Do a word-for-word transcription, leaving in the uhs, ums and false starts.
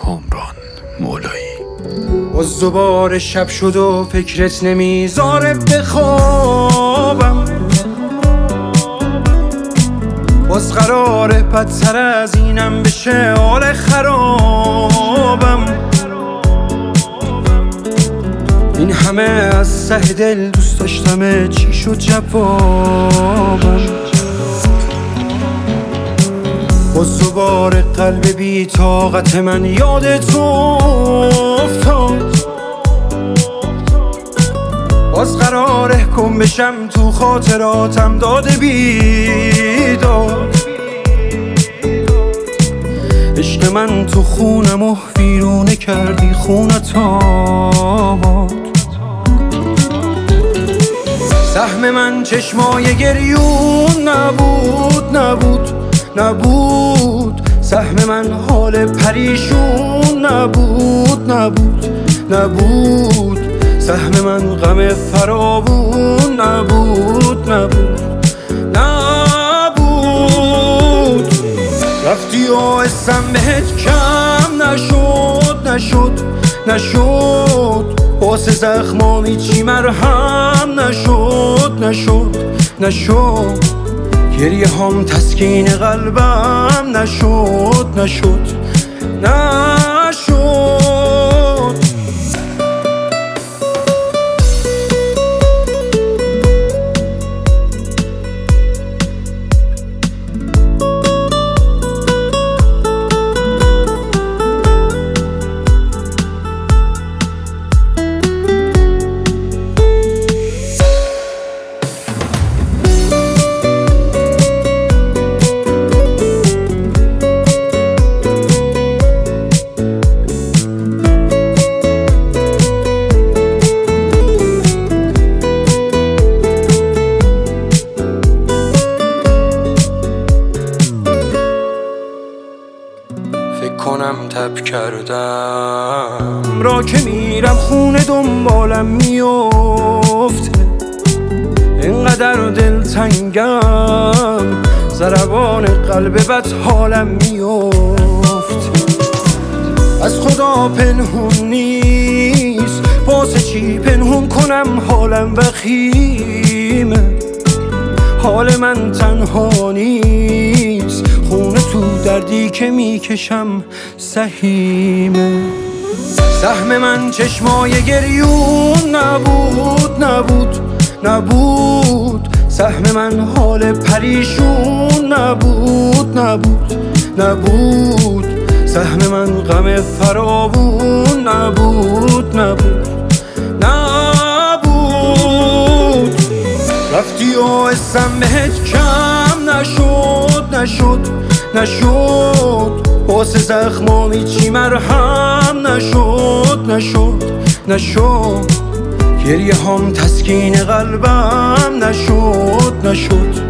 کامران مولایی. باز دوباره شب شد و فکرت نمیذاره بخوابم، باز قراره بدتر از اینم بشه حال خرابم. این همه از ته دل دوست داشتم، چی شد جوابم؟ باز دوباره قلب بی طاقت من یادت افتاد، باز قراره گم بشم تو خاطراتم داده بیداد. عشق من تو خونم و ویرونه کردی خونت آباد. سهم من چشمای گریون نبود نبود نبود، سهم من حال پریشون نبود نبود نبود، سهم من غم فراوون نبود نبود نبود. رفتی و اسم بهت کم نشد نشد نشد، واسه زخمامی چی مرهم نشد نشد نشد، گریه هم تسکین قلبم نشد نشد نشد. کنم تب کردم را که میرم خونه دنبالم میفته، اینقدر دلتنگم ضربان قلب بد حالم میفته. از خدا پنهون نیست، واسه چی پنهون کنم حالم وخیمه، حال من تنها نیست، خونه تو دردی که میکشم سهیمه. سهم من چشمای گریون نبود نبود نبود، سهم من حال پریشون نبود نبود نبود، سهم من غم فراوون نبود نبود نبود. رفتی و اسم بهت کم نشد نشد نشد، واسه زخمامی چی مرهم نشد نشد نشد، گریه هم تسکین قلبم نشد نشد